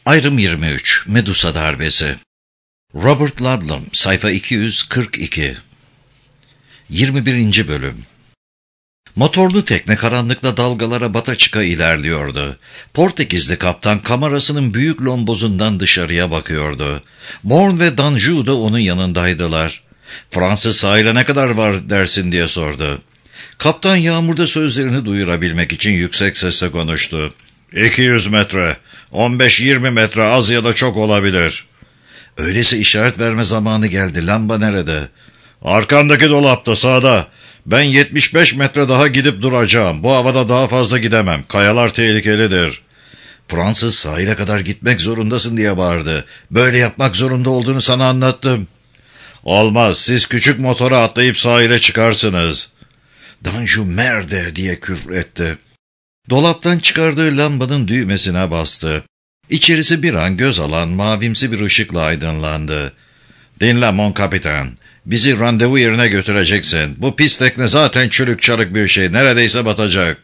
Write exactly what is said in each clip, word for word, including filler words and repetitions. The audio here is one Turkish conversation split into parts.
Ayrım yirmi üç. Medusa darbesi. Robert Ludlum, sayfa iki yüz kırk iki. yirmi birinci bölüm. Motorlu tekne karanlıkta dalgalara bata çıka ilerliyordu. Portekizli kaptan kamerasının büyük lombozundan dışarıya bakıyordu. Bourne ve Danjou da onun yanındaydılar. Fransız sahile ne kadar var dersin diye sordu. Kaptan yağmurda sözlerini duyurabilmek için yüksek sesle konuştu. iki yüz metre, on beş yirmi metre az ya da çok olabilir. Öyleyse işaret verme zamanı geldi. Lamba nerede? Arkandaki dolapta, sağda. Ben yetmiş beş metre daha gidip duracağım. Bu havada daha fazla gidemem. Kayalar tehlikelidir. Fransız sahile kadar gitmek zorundasın diye bağırdı. Böyle yapmak zorunda olduğunu sana anlattım. Olmaz, siz küçük motora atlayıp sahile çıkarsınız. Danjou merde diye küfretti. Dolaptan çıkardığı lambanın düğmesine bastı. İçerisi bir an göz alan mavimsi bir ışıkla aydınlandı. Dinle mon kapitan. Bizi randevu yerine götüreceksin. Bu pis tekne zaten çürük çarık bir şey. Neredeyse batacak.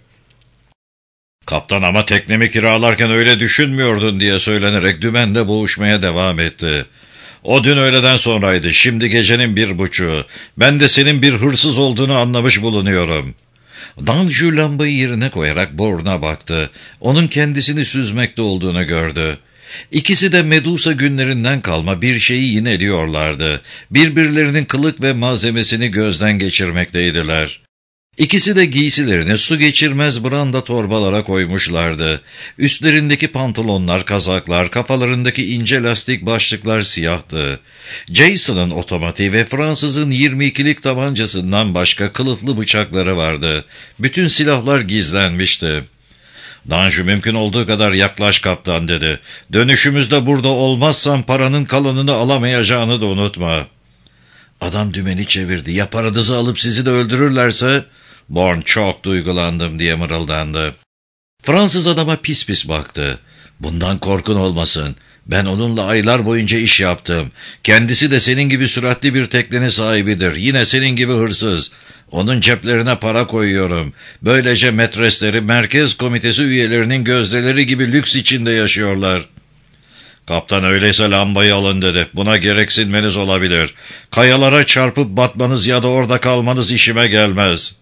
Kaptan, ama teknemi kiralarken öyle düşünmüyordun diye söylenerek dümende boğuşmaya devam etti. O dün öğleden sonraydı. Şimdi gecenin bir buçuğu. Ben de senin bir hırsız olduğunu anlamış bulunuyorum. Danjou lambayı yerine koyarak Bourne'a baktı. Onun kendisini süzmekte olduğunu gördü. İkisi de Medusa günlerinden kalma bir şeyi yineliyorlardı. Birbirlerinin kılık ve malzemesini gözden geçirmekteydiler. İkisi de giysilerini su geçirmez branda torbalara koymuşlardı. Üstlerindeki pantolonlar, kazaklar, kafalarındaki ince lastik başlıklar siyahtı. Jason'ın otomatiği ve Fransız'ın yirmi ikilik tabancasından başka kılıflı bıçakları vardı. Bütün silahlar gizlenmişti. Danjou, mümkün olduğu kadar yaklaş kaptan dedi. Dönüşümüzde burada olmazsan paranın kalanını alamayacağını da unutma. Adam dümeni çevirdi. Ya paranızı alıp sizi de öldürürlerse? Bourne, çok duygulandım diye mırıldandı. Fransız adama pis pis baktı. Bundan korkun olmasın. Ben onunla aylar boyunca iş yaptım. Kendisi de senin gibi süratli bir teknenin sahibidir. Yine senin gibi hırsız. Onun ceplerine para koyuyorum. Böylece metresleri merkez komitesi üyelerinin gözdeleri gibi lüks içinde yaşıyorlar. Kaptan, öyleyse lambayı alın dedi. Buna gereksinmeniz olabilir. Kayalara çarpıp batmanız ya da orada kalmanız işime gelmez.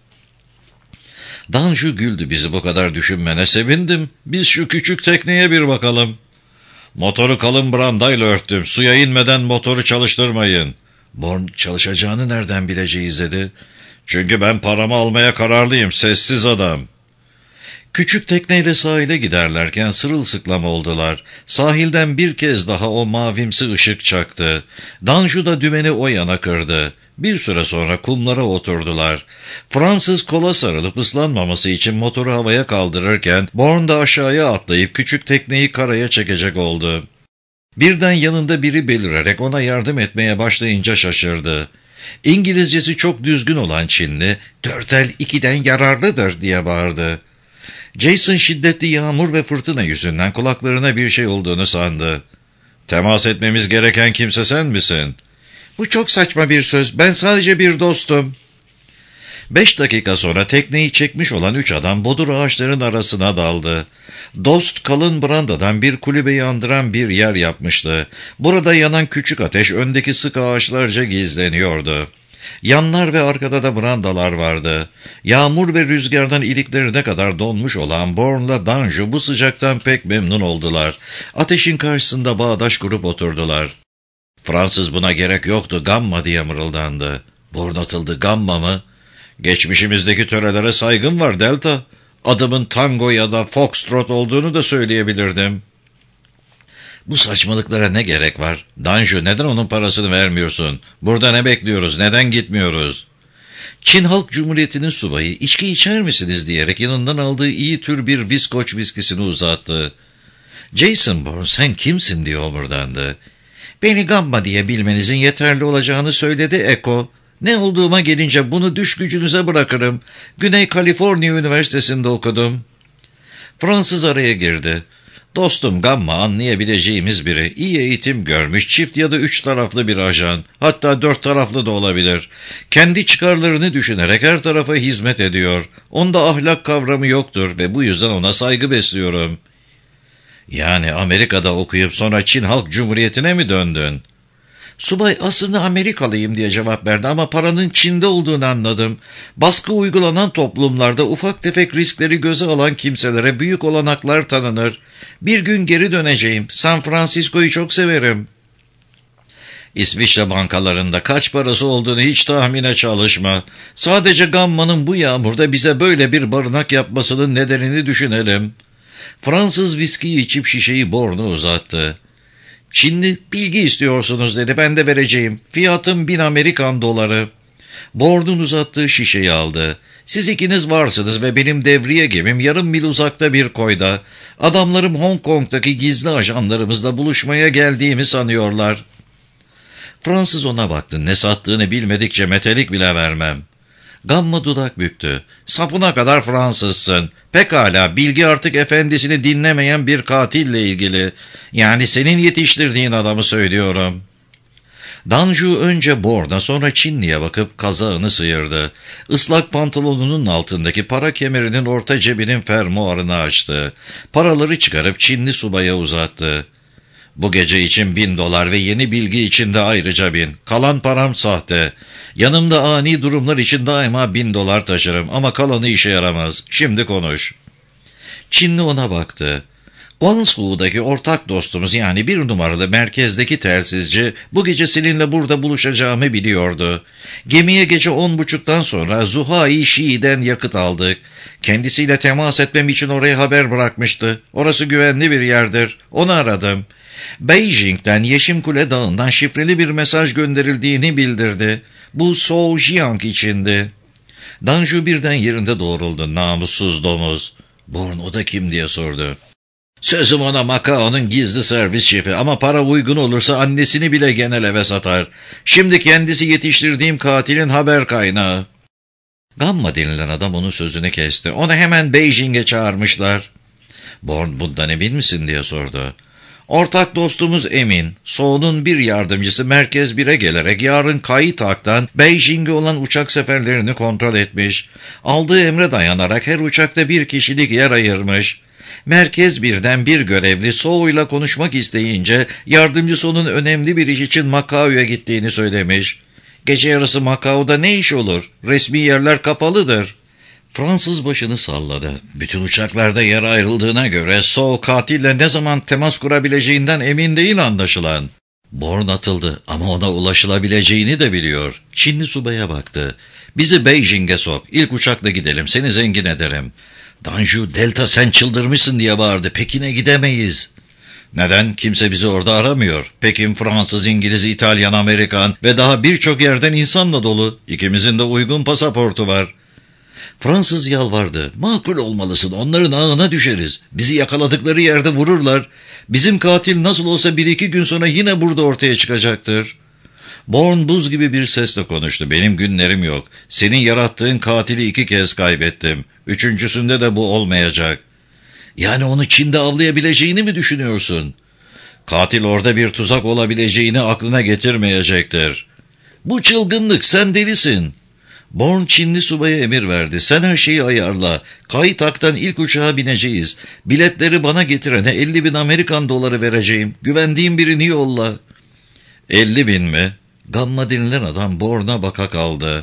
Danjou güldü. Bizi bu kadar düşünmene sevindim. Biz şu küçük tekneye bir bakalım. Motoru kalın brandayla örttüm. Suya inmeden motoru çalıştırmayın. Bourne, çalışacağını nereden bileceğiz dedi. Çünkü ben paramı almaya kararlıyım. Sessiz adam. Küçük tekneyle sahile giderlerken sırılsıklam oldular. Sahilden bir kez daha o mavimsi ışık çaktı. Danjou da dümeni o yana kırdı. Bir süre sonra kumlara oturdular. Fransız kola sarılıp ıslanmaması için motoru havaya kaldırırken Bourne da aşağıya atlayıp küçük tekneyi karaya çekecek oldu. Birden yanında biri belirerek ona yardım etmeye başlayınca şaşırdı. İngilizcesi çok düzgün olan Çinli, "Dört el ikiden yararlıdır" diye bağırdı. Jason şiddetli yağmur ve fırtına yüzünden kulaklarına bir şey olduğunu sandı. "Temas etmemiz gereken kimse sen misin?" "Bu çok saçma bir söz. Ben sadece bir dostum." Beş dakika sonra tekneyi çekmiş olan üç adam bodur ağaçların arasına daldı. Dost kalın brandadan bir kulübeyi andıran bir yer yapmıştı. Burada yanan küçük ateş öndeki sık ağaçlarca gizleniyordu. Yanlar ve arkada da brandalar vardı. Yağmur ve rüzgardan iliklerine kadar donmuş olan Bourne'la Danjou bu sıcaktan pek memnun oldular. Ateşin karşısında bağdaş kurup oturdular. Fransız, "Buna gerek yoktu, gamma" diye mırıldandı. Bourne atıldı. "Gamma mı? Geçmişimizdeki törelere saygım var Delta. Adımın tango ya da foxtrot olduğunu da söyleyebilirdim." "Bu saçmalıklara ne gerek var? Danjou, neden onun parasını vermiyorsun? Burada ne bekliyoruz? Neden gitmiyoruz?" Çin Halk Cumhuriyeti'nin subayı, "İçki içer misiniz?" diyerek yanından aldığı iyi tür bir viskoç viskisini uzattı. Jason Bourne, "Sen kimsin?" diye omurdandı. "Beni Gamma diye bilmenizin yeterli olacağını söyledi Eko. Ne olduğuma gelince bunu düş gücünüze bırakırım. Güney Kaliforniya Üniversitesi'nde okudum." Fransız araya girdi. "Dostum Gamma anlayabileceğimiz biri. İyi eğitim görmüş, çift ya da üç taraflı bir ajan. Hatta dört taraflı da olabilir. Kendi çıkarlarını düşünerek her tarafa hizmet ediyor. Onda ahlak kavramı yoktur ve bu yüzden ona saygı besliyorum." Yani Amerika'da okuyup sonra Çin Halk Cumhuriyeti'ne mi döndün? Subay aslında Amerikalıyım diye cevap verdi ama paranın Çin'de olduğunu anladım. Baskı uygulanan toplumlarda ufak tefek riskleri göze alan kimselere büyük olanaklar tanınır. Bir gün geri döneceğim. San Francisco'yu çok severim. İsviçre bankalarında kaç parası olduğunu hiç tahmine çalışma. Sadece Gamma'nın bu yağmurda bize böyle bir barınak yapmasının nedenini düşünelim. Fransız viskiyi içip şişeyi Bourne'a uzattı. Çinli, bilgi istiyorsunuz dedi, ben de vereceğim. Fiyatım bin Amerikan doları. Bourne'un uzattığı şişeyi aldı. Siz ikiniz varsınız ve benim devriye gemim yarım mil uzakta bir koyda. Adamlarım Hong Kong'daki gizli ajanlarımızla buluşmaya geldiğimi sanıyorlar. Fransız ona baktı. Ne sattığını bilmedikçe metelik bile vermem. Gamma dudak büktü. Sapına kadar Fransızsın. Pekala, bilgi artık efendisini dinlemeyen bir katille ilgili. Yani senin yetiştirdiğin adamı söylüyorum. Danju önce Bourne'a sonra Çinli'ye bakıp kazağını sıyırdı. Islak pantolonunun altındaki para kemerinin orta cebinin fermuarını açtı. Paraları çıkarıp Çinli subaya uzattı. Bu gece için bin dolar ve yeni bilgi için de ayrıca bin. Kalan param sahte. Yanımda ani durumlar için daima bin dolar taşırım ama kalanı işe yaramaz. Şimdi konuş. Çinli ona baktı. Guangzhou'daki ortak dostumuz yani bir numaralı merkezdeki telsizci bu gece seninle burada buluşacağımı biliyordu. Gemiye gece on buçuktan sonra Zuhai Şii'den yakıt aldık. Kendisiyle temas etmem için oraya haber bırakmıştı. Orası güvenli bir yerdir. Onu aradım. Beijing'den Yeşimkule Dağı'ndan şifreli bir mesaj gönderildiğini bildirdi. Bu Zhou Jiang içindi. Danju birden yerinde doğruldu. Namussuz domuz. Bourne o da kim diye sordu. Sözüm ona Macao'nun gizli servis şefi ama para uygun olursa annesini bile genel eve satar. Şimdi kendisi yetiştirdiğim katilin haber kaynağı. Gamma denilen adam onun sözünü kesti. Onu hemen Beijing'e çağırmışlar. Bourne bundan emin misin diye sordu. Ortak dostumuz emin. Zhou'nun bir yardımcısı Merkez bire gelerek yarın Kaitak'tan Beijing'e olan uçak seferlerini kontrol etmiş. Aldığı emre dayanarak her uçakta bir kişilik yer ayırmış. Merkez birden bir görevli Zhou'yla konuşmak isteyince yardımcısı onun önemli bir iş için Macao'ya gittiğini söylemiş. Gece yarısı Macao'da ne iş olur? Resmi yerler kapalıdır. Fransız başını salladı. Bütün uçaklarda yer ayrıldığına göre Zhou katille ne zaman temas kurabileceğinden emin değil anlaşılan. Bourne atıldı ama ona ulaşılabileceğini de biliyor. Çinli subaya baktı. Bizi Beijing'e sok. İlk uçakla gidelim. Seni zengin ederim. Danju, Delta sen çıldırmışsın diye bağırdı. Pekin'e gidemeyiz. Neden? Kimse bizi orada aramıyor. Pekin, Fransız, İngiliz, İtalyan, Amerikan ve daha birçok yerden insanla dolu. İkimizin de uygun pasaportu var. Fransız yalvardı. Makul olmalısın, onların ağına düşeriz. Bizi yakaladıkları yerde vururlar. Bizim katil nasıl olsa bir iki gün sonra yine burada ortaya çıkacaktır. Bourne buz gibi bir sesle konuştu. Benim günlerim yok. Senin yarattığın katili iki kez kaybettim. Üçüncüsünde de bu olmayacak. Yani onu Çin'de avlayabileceğini mi düşünüyorsun? Katil orada bir tuzak olabileceğini aklına getirmeyecektir. Bu çılgınlık, sen delisin. Bourne Çinli subaya emir verdi. Sen her şeyi ayarla. Kaitak'tan ilk uçağa bineceğiz. Biletleri bana getirene elli bin Amerikan doları vereceğim. Güvendiğim birini yolla. Elli bin mi? Gamma denilen adam Bourne'a baka kaldı.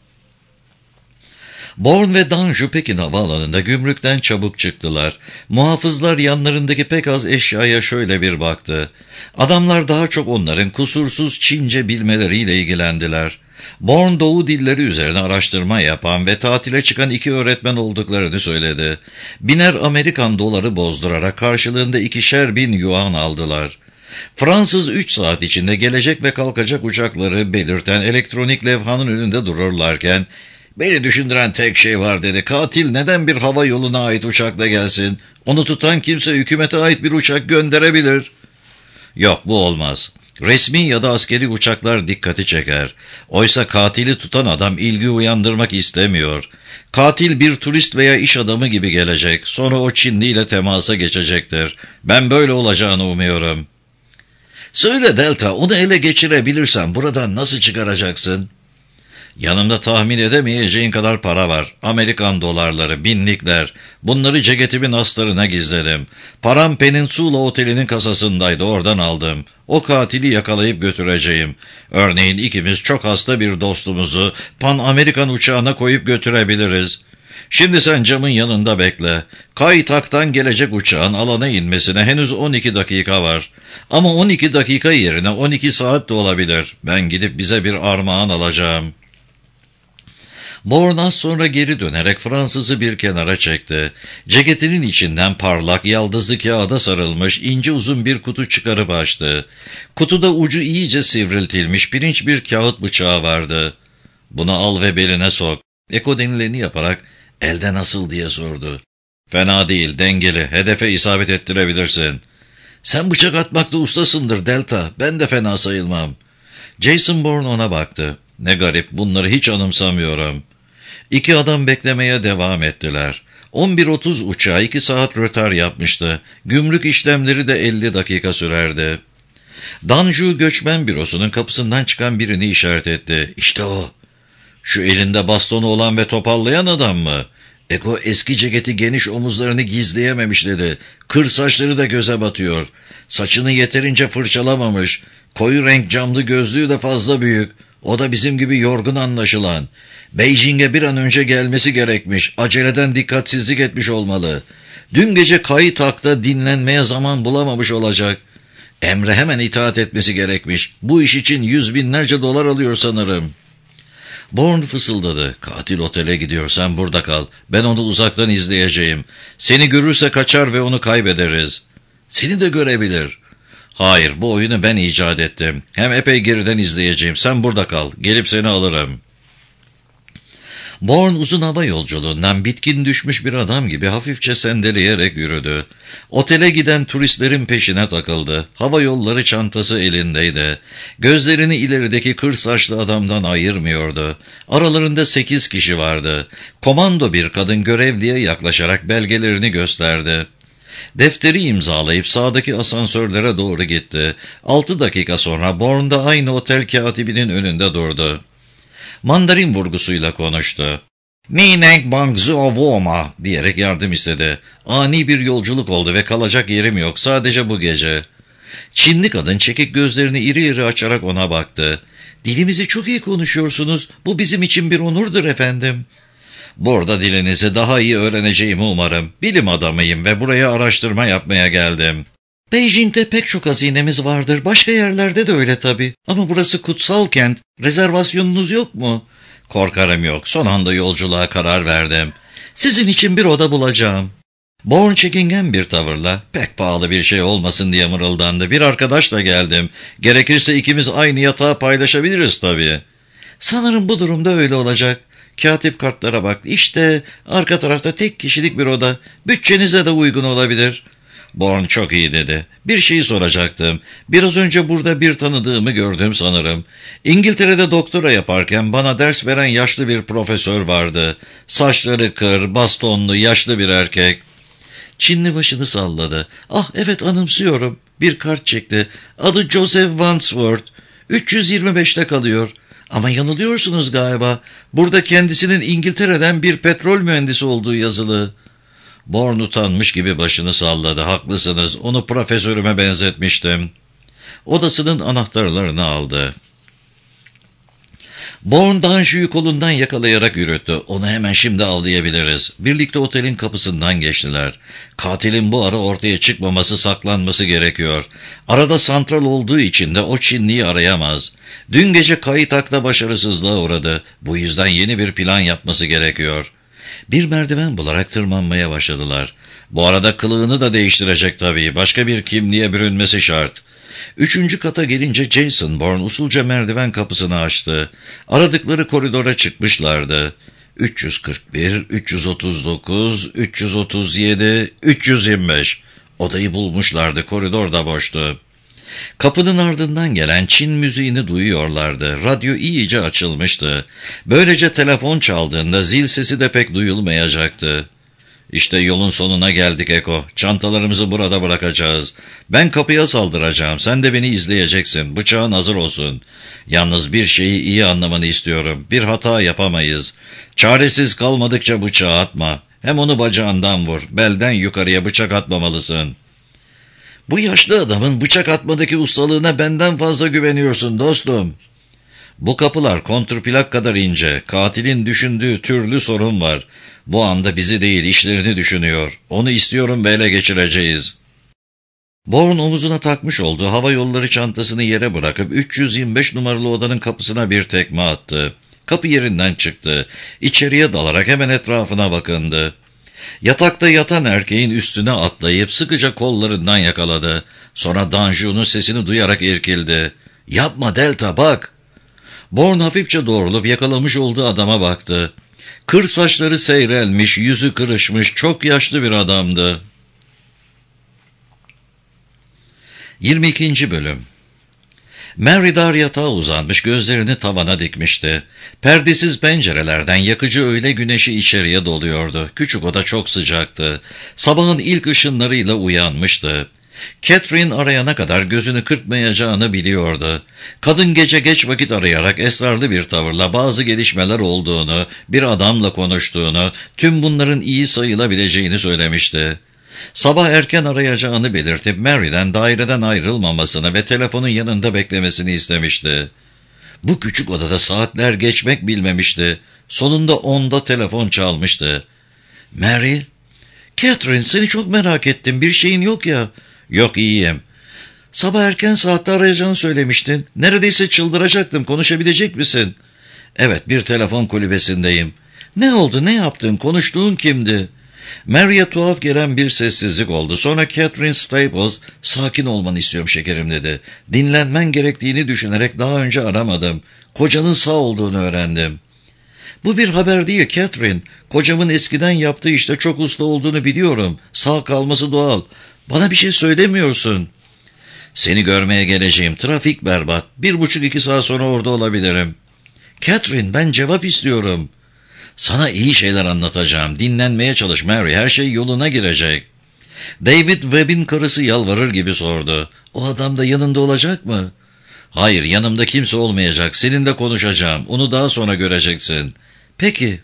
Bourne ve Danju Pekin havaalanında gümrükten çabuk çıktılar. Muhafızlar yanlarındaki pek az eşyaya şöyle bir baktı. Adamlar daha çok onların kusursuz Çince bilmeleriyle ilgilendiler. Bourne Doğu dilleri üzerine araştırma yapan ve tatile çıkan iki öğretmen olduklarını söyledi. Biner Amerikan doları bozdurarak karşılığında ikişer bin yuan aldılar. Fransız üç saat içinde gelecek ve kalkacak uçakları belirten elektronik levhanın önünde dururlarken, ''Beni düşündüren tek şey var'' dedi. ''Katil neden bir hava yoluna ait uçakla gelsin? Onu tutan kimse hükümete ait bir uçak gönderebilir.'' ''Yok, bu olmaz. Resmi ya da askeri uçaklar dikkati çeker. Oysa katili tutan adam ilgi uyandırmak istemiyor. Katil bir turist veya iş adamı gibi gelecek. Sonra o Çinli ile temasa geçecektir. Ben böyle olacağını umuyorum.'' ''Söyle Delta, onu ele geçirebilirsen buradan nasıl çıkaracaksın?'' Yanımda tahmin edemeyeceğin kadar para var. Amerikan dolarları, binlikler. Bunları ceketimin astarına gizledim. Param Peninsula Oteli'nin kasasındaydı, oradan aldım. O katili yakalayıp götüreceğim. Örneğin ikimiz çok hasta bir dostumuzu Pan Amerikan uçağına koyup götürebiliriz. Şimdi sen camın yanında bekle. Kaytak'tan gelecek uçağın alana inmesine henüz on iki dakika var. Ama on iki dakika yerine on iki saat de olabilir. Ben gidip bize bir armağan alacağım. Bourne az sonra geri dönerek Fransız'ı bir kenara çekti. Ceketinin içinden parlak, yaldızlı kağıda sarılmış ince uzun bir kutu çıkarıp açtı. Kutuda ucu iyice sivriltilmiş pirinç bir kağıt bıçağı vardı. "Bunu al ve beline sok." Eko denileni yaparak "Elde nasıl?" diye sordu. "Fena değil, dengeli, hedefe isabet ettirebilirsin." "Sen bıçak atmakta ustasındır Delta, ben de fena sayılmam." Jason Bourne ona baktı. "Ne garip, bunları hiç anımsamıyorum." İki adam beklemeye devam ettiler. on bir otuz uçağı iki saat rötar yapmıştı. Gümrük işlemleri de elli dakika sürerdi. Danju göçmen bürosunun kapısından çıkan birini işaret etti. "İşte o." "Şu elinde bastonu olan ve topallayan adam mı?" Eko eski ceketi geniş omuzlarını gizleyememiş dedi. "Kır saçları da göze batıyor. Saçını yeterince fırçalamamış. Koyu renk camlı gözlüğü de fazla büyük. O da bizim gibi yorgun anlaşılan. Beijing'e bir an önce gelmesi gerekmiş. Aceleden dikkatsizlik etmiş olmalı. Dün gece Kaytak'ta dinlenmeye zaman bulamamış olacak. Emre hemen itaat etmesi gerekmiş. Bu iş için yüz binlerce dolar alıyor sanırım." Bourne fısıldadı. "Katil otele gidiyor, sen burada kal. Ben onu uzaktan izleyeceğim. Seni görürse kaçar ve onu kaybederiz." "Seni de görebilir." "Hayır, bu oyunu ben icat ettim. Hem epey geriden izleyeceğim. Sen burada kal. Gelip seni alırım." Bourne uzun hava yolculuğundan bitkin düşmüş bir adam gibi hafifçe sendeleyerek yürüdü. Otele giden turistlerin peşine takıldı. Hava yolları çantası elindeydi. Gözlerini ilerideki kır saçlı adamdan ayırmıyordu. Aralarında sekiz kişi vardı. Komando bir kadın görevliye yaklaşarak belgelerini gösterdi. Defteri imzalayıp sağdaki asansörlere doğru gitti. Altı dakika sonra Bourne da aynı otel katibinin önünde durdu. Mandarin vurgusuyla konuştu. "Mineng Bangzu Ovoma" diyerek yardım istedi. "Ani bir yolculuk oldu ve kalacak yerim yok, sadece bu gece." Çinli kadın çekik gözlerini iri iri açarak ona baktı. "Dilimizi çok iyi konuşuyorsunuz, bu bizim için bir onurdur efendim." "Burada dilinizi daha iyi öğreneceğimi umarım. Bilim adamıyım ve buraya araştırma yapmaya geldim." "Beijing'de pek çok hazinemiz vardır. Başka yerlerde de öyle tabii. Ama burası kutsal kent. Rezervasyonunuz yok mu?" "Korkarım yok. Son anda yolculuğa karar verdim." "Sizin için bir oda bulacağım." Bourne çekingen bir tavırla "Pek pahalı bir şey olmasın" diye mırıldandı. "Bir arkadaşla geldim. Gerekirse ikimiz aynı yatağı paylaşabiliriz tabii." "Sanırım bu durumda öyle olacak." Katip kartlara baktı. "İşte arka tarafta tek kişilik bir oda. Bütçenize de uygun olabilir." Bourne "Çok iyi" dedi. "Bir şeyi soracaktım. Biraz önce burada bir tanıdığımı gördüm sanırım. İngiltere'de doktora yaparken bana ders veren yaşlı bir profesör vardı. Saçları kır, bastonlu, yaşlı bir erkek." Çinli başını salladı. "Ah evet, anımsıyorum." Bir kart çekti. "Adı Joseph Wansworth. üç yüz yirmi beşte kalıyor. Ama yanılıyorsunuz galiba. Burada kendisinin İngiltere'den bir petrol mühendisi olduğu yazılı." Bourne utanmış gibi başını salladı. "Haklısınız, onu profesörüme benzetmiştim." Odasının anahtarlarını aldı. Bourne Danju'yu kolundan yakalayarak yürüttü. "Onu hemen şimdi avlayabiliriz." Birlikte otelin kapısından geçtiler. Katilin bu ara ortaya çıkmaması, saklanması gerekiyor. Arada santral olduğu için de o Çinliyi arayamaz. Dün gece Kaytak'ta başarısızlığa uğradı. Bu yüzden yeni bir plan yapması gerekiyor. Bir merdiven bularak tırmanmaya başladılar. Bu arada kılığını da değiştirecek tabii. Başka bir kimliğe bürünmesi şart. Üçüncü kata gelince Jason Bourne usulca merdiven kapısını açtı. Aradıkları koridora çıkmışlardı. üç yüz kırk bir, üç yüz otuz dokuz, üç yüz otuz yedi, üç yüz yirmi beş. Odayı bulmuşlardı. Koridor da boştu. Kapının ardından gelen Çin müziğini duyuyorlardı. Radyo iyice açılmıştı. Böylece telefon çaldığında zil sesi de pek duyulmayacaktı. İşte yolun sonuna geldik Eko. Çantalarımızı burada bırakacağız. Ben kapıya saldıracağım. Sen de beni izleyeceksin. Bıçağın hazır olsun. Yalnız bir şeyi iyi anlamanı istiyorum. Bir hata yapamayız. Çaresiz kalmadıkça bıçağı atma. Hem onu bacağından vur. Belden yukarıya bıçak atmamalısın. Bu yaşlı adamın bıçak atmadaki ustalığına benden fazla güveniyorsun dostum. Bu kapılar kontrplak kadar ince. Katilin düşündüğü türlü sorun var. Bu anda bizi değil işlerini düşünüyor. Onu istiyorum ve ele geçireceğiz. Bourne omuzuna takmış olduğu hava yolları çantasını yere bırakıp üç yüz yirmi beş numaralı odanın kapısına bir tekme attı. Kapı yerinden çıktı. İçeriye dalarak hemen etrafına bakındı. Yatakta yatan erkeğin üstüne atlayıp sıkıca kollarından yakaladı. Sonra Danju'nun sesini duyarak irkildi. "Yapma Delta, bak!" Bourne hafifçe doğrulup yakalamış olduğu adama baktı. Kır saçları seyrelmiş, yüzü kırışmış, çok yaşlı bir adamdı. yirmi ikinci Bölüm. Mary dar yatağa uzanmış, gözlerini tavana dikmişti. Perdesiz pencerelerden yakıcı öğle güneşi içeriye doluyordu. Küçük oda çok sıcaktı. Sabahın ilk ışınlarıyla uyanmıştı. Catherine arayana kadar gözünü kırpmayacağını biliyordu. Kadın gece geç vakit arayarak esrarlı bir tavırla bazı gelişmeler olduğunu, bir adamla konuştuğunu, tüm bunların iyi sayılabileceğini söylemişti. Sabah erken arayacağını belirtip Mary'den daireden ayrılmamasını ve telefonun yanında beklemesini istemişti. Bu küçük odada saatler geçmek bilmemişti. Sonunda onda telefon çalmıştı. "Mary?" "Catherine, seni çok merak ettim. Bir şeyin yok ya." "Yok, iyiyim." "Sabah erken saatte arayacağını söylemiştin. Neredeyse çıldıracaktım. Konuşabilecek misin?" "Evet, bir telefon kulübesindeyim." "Ne oldu, ne yaptın, konuştuğun kimdi?" Mary'e tuhaf gelen bir sessizlik oldu. Sonra Catherine Staples, "Sakin olmanı istiyorum şekerim," dedi. "Dinlenmen gerektiğini düşünerek daha önce aramadım. Kocanın sağ olduğunu öğrendim." "Bu bir haber değil Catherine. Kocamın eskiden yaptığı işte çok usta olduğunu biliyorum. Sağ kalması doğal. Bana bir şey söylemiyorsun." "Seni görmeye geleceğim. Trafik berbat. Bir buçuk iki saat sonra orada olabilirim." "Catherine, ben cevap istiyorum." "Sana iyi şeyler anlatacağım. Dinlenmeye çalış Mary. Her şey yoluna girecek." David Webb'in karısı yalvarır gibi sordu. "O adam da yanında olacak mı?" "Hayır, yanımda kimse olmayacak. Seninle konuşacağım. Onu daha sonra göreceksin." "Peki."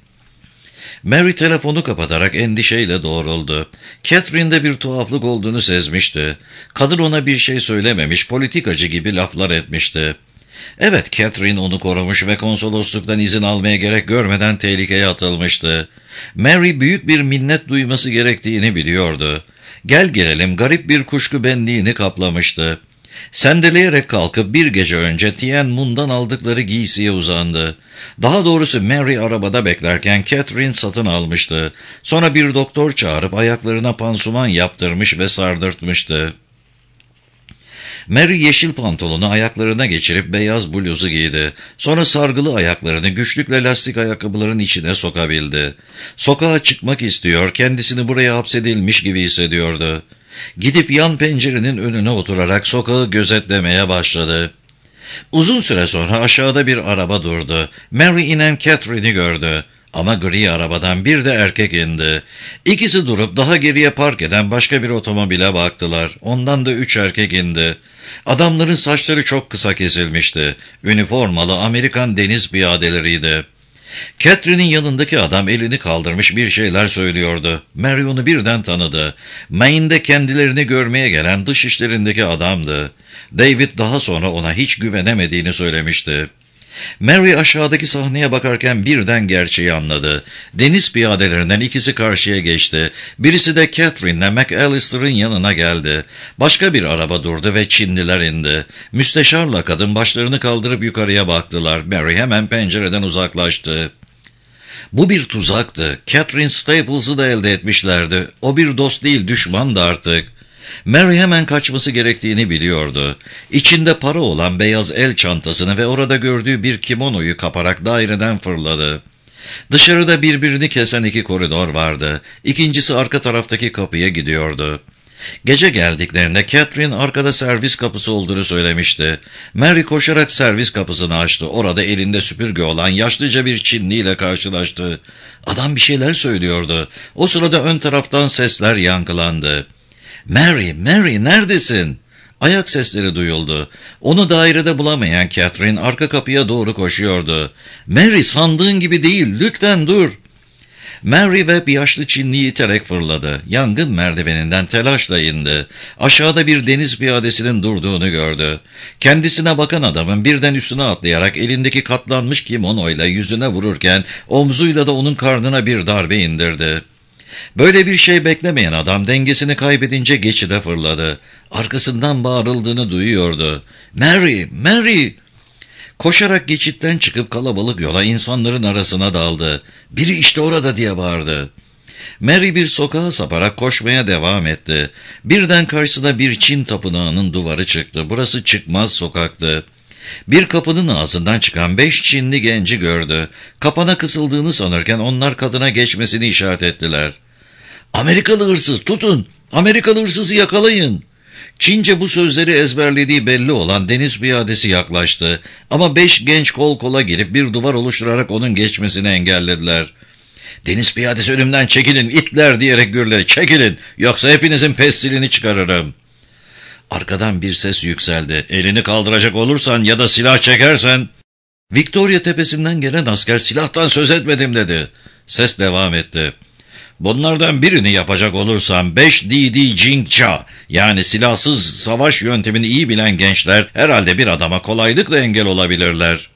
Mary telefonu kapatarak endişeyle doğruldu. Catherine'de bir tuhaflık olduğunu sezmişti. Kadın ona bir şey söylememiş, politikacı gibi laflar etmişti. Evet, Catherine onu korumuş ve konsolosluktan izin almaya gerek görmeden tehlikeye atılmıştı. Mary büyük bir minnet duyması gerektiğini biliyordu. Gel gelelim garip bir kuşku benliğini kaplamıştı. Sendeleyerek kalkıp bir gece önce Tianmun'dan aldıkları giysiye uzandı. Daha doğrusu Mary arabada beklerken Catherine satın almıştı. Sonra bir doktor çağırıp ayaklarına pansuman yaptırmış ve sardırtmıştı. Mary yeşil pantolonu ayaklarına geçirip beyaz bluzu giydi. Sonra sargılı ayaklarını güçlükle lastik ayakkabıların içine sokabildi. Sokağa çıkmak istiyor, kendisini buraya hapsedilmiş gibi hissediyordu. Gidip yan pencerenin önüne oturarak sokağı gözetlemeye başladı. Uzun süre sonra aşağıda bir araba durdu. Mary inen Catherine'i gördü. Ama gri arabadan bir de erkek indi. İkisi durup daha geriye park eden başka bir otomobile baktılar. Ondan da üç erkek indi. Adamların saçları çok kısa kesilmişti. Üniformalı Amerikan deniz piyadeleriydi. Catherine'in yanındaki adam elini kaldırmış bir şeyler söylüyordu. Mary onu birden tanıdı. Maine'de kendilerini görmeye gelen dış işlerindeki adamdı. David daha sonra ona hiç güvenemediğini söylemişti. Mary aşağıdaki sahneye bakarken birden gerçeği anladı. Deniz piyadelerinden ikisi karşıya geçti. Birisi de Catherine'le McAllister'ın yanına geldi. Başka bir araba durdu ve Çinliler indi. Müsteşarla kadın başlarını kaldırıp yukarıya baktılar. Mary hemen pencereden uzaklaştı. Bu bir tuzaktı. Catherine Staples'ı da elde etmişlerdi. O bir dost değil, düşmandı artık. Mary hemen kaçması gerektiğini biliyordu. İçinde para olan beyaz el çantasını ve orada gördüğü bir kimonoyu kaparak daireden fırladı. Dışarıda birbirini kesen iki koridor vardı. İkincisi arka taraftaki kapıya gidiyordu. Gece geldiklerinde Catherine arkada servis kapısı olduğunu söylemişti. Mary koşarak servis kapısını açtı. Orada elinde süpürge olan yaşlıca bir Çinliyle karşılaştı. Adam bir şeyler söylüyordu. O sırada ön taraftan sesler yankılandı. "Mary, Mary neredesin?" Ayak sesleri duyuldu. Onu dairede bulamayan Catherine arka kapıya doğru koşuyordu. "Mary, sandığın gibi değil, lütfen dur." Mary Webb yaşlı Çinliyi iterek fırladı. Yangın merdiveninden telaşla indi. Aşağıda bir deniz piyadesinin durduğunu gördü. Kendisine bakan adamın birden üstüne atlayarak elindeki katlanmış kimonoyla yüzüne vururken omzuyla da onun karnına bir darbe indirdi. Böyle bir şey beklemeyen adam dengesini kaybedince geçide fırladı. Arkasından bağırıldığını duyuyordu. "Mary, Mary!" Koşarak geçitten çıkıp kalabalık yola insanların arasına daldı. "Biri işte orada!" diye bağırdı. Mary bir sokağa saparak koşmaya devam etti. Birden karşısına bir Çin tapınağının duvarı çıktı. Burası çıkmaz sokaktı. Bir kapının ağzından çıkan beş Çinli genci gördü. Kapana kısıldığını sanırken onlar kadına geçmesini işaret ettiler. "Amerikalı hırsız, tutun! Amerikalı hırsızı yakalayın!" Çince bu sözleri ezberlediği belli olan deniz piyadesi yaklaştı. Ama beş genç kol kola girip bir duvar oluşturarak onun geçmesini engellediler. "Deniz piyadesi önümden çekilin, itler!" diyerek gürledi. "Çekilin, yoksa hepinizin pestilini çıkarırım." Arkadan bir ses yükseldi. "Elini kaldıracak olursan ya da silah çekersen..." Victoria tepesinden gelen asker "Silahtan söz etmedim" dedi. Ses devam etti. "Bunlardan birini yapacak olursam beş D D Jing Cha, yani silahsız savaş yöntemini iyi bilen gençler herhalde bir adama kolaylıkla engel olabilirler."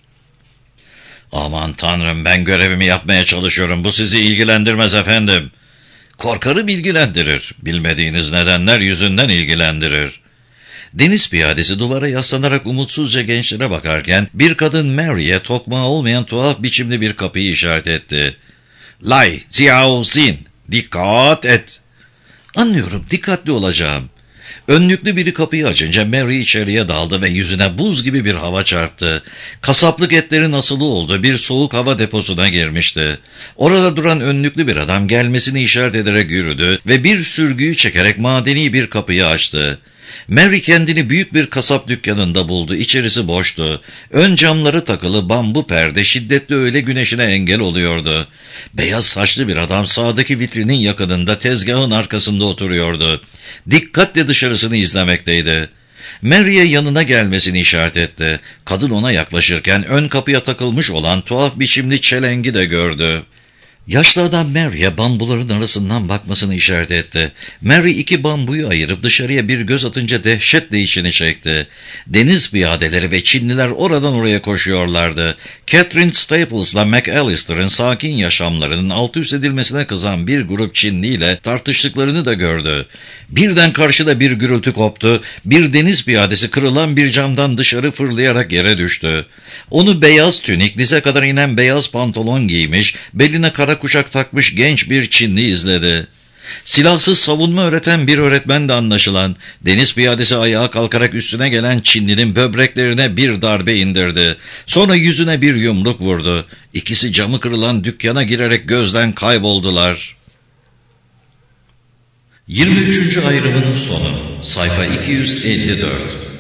"Aman tanrım, ben görevimi yapmaya çalışıyorum. Bu sizi ilgilendirmez efendim." "Korkarım ilgilendirir. Bilmediğiniz nedenler yüzünden ilgilendirir." Deniz piyadesi duvara yaslanarak umutsuzca gençlere bakarken bir kadın Mary'e tokmağı olmayan tuhaf biçimli bir kapıyı işaret etti. "Lai Ziao Zin, dikkat et." "Anlıyorum, dikkatli olacağım." Önlüklü biri kapıyı açınca Mary içeriye daldı ve yüzüne buz gibi bir hava çarptı. Kasaplık etlerin asılı olduğu bir soğuk hava deposuna girmişti. Orada duran önlüklü bir adam gelmesini işaret ederek yürüdü ve bir sürgüyü çekerek madeni bir kapıyı açtı. Mary kendini büyük bir kasap dükkanında buldu. İçerisi boştu. Ön camları takılı bambu perde şiddetli öğle güneşine engel oluyordu. Beyaz saçlı bir adam sağdaki vitrinin yakınında tezgahın arkasında oturuyordu. Dikkatle dışarısını izlemekteydi. Mary'e yanına gelmesini işaret etti. Kadın ona yaklaşırken ön kapıya takılmış olan tuhaf biçimli çelengi de gördü. Yaşlı adam Mary'e bambuların arasından bakmasını işaret etti. Mary iki bambuyu ayırıp dışarıya bir göz atınca dehşetle içini çekti. Deniz piyadeleri ve Çinliler oradan oraya koşuyorlardı. Catherine Staples'la McAllister'ın sakin yaşamlarının alt üst edilmesine kızan bir grup Çinliyle tartıştıklarını da gördü. Birden karşıda bir gürültü koptu. Bir deniz piyadesi kırılan bir camdan dışarı fırlayarak yere düştü. Onu beyaz tünik, dize kadar inen beyaz pantolon giymiş, beline kara kuşak takmış genç bir Çinli izledi. Silahsız savunma öğreten bir öğretmen de anlaşılan. Deniz piyadesi ayağa kalkarak üstüne gelen Çinlinin böbreklerine bir darbe indirdi. Sonra yüzüne bir yumruk vurdu. İkisi camı kırılan dükkana girerek gözden kayboldular. yirmi üçüncü ayrımın sonu. Sayfa iki yüz elli dört.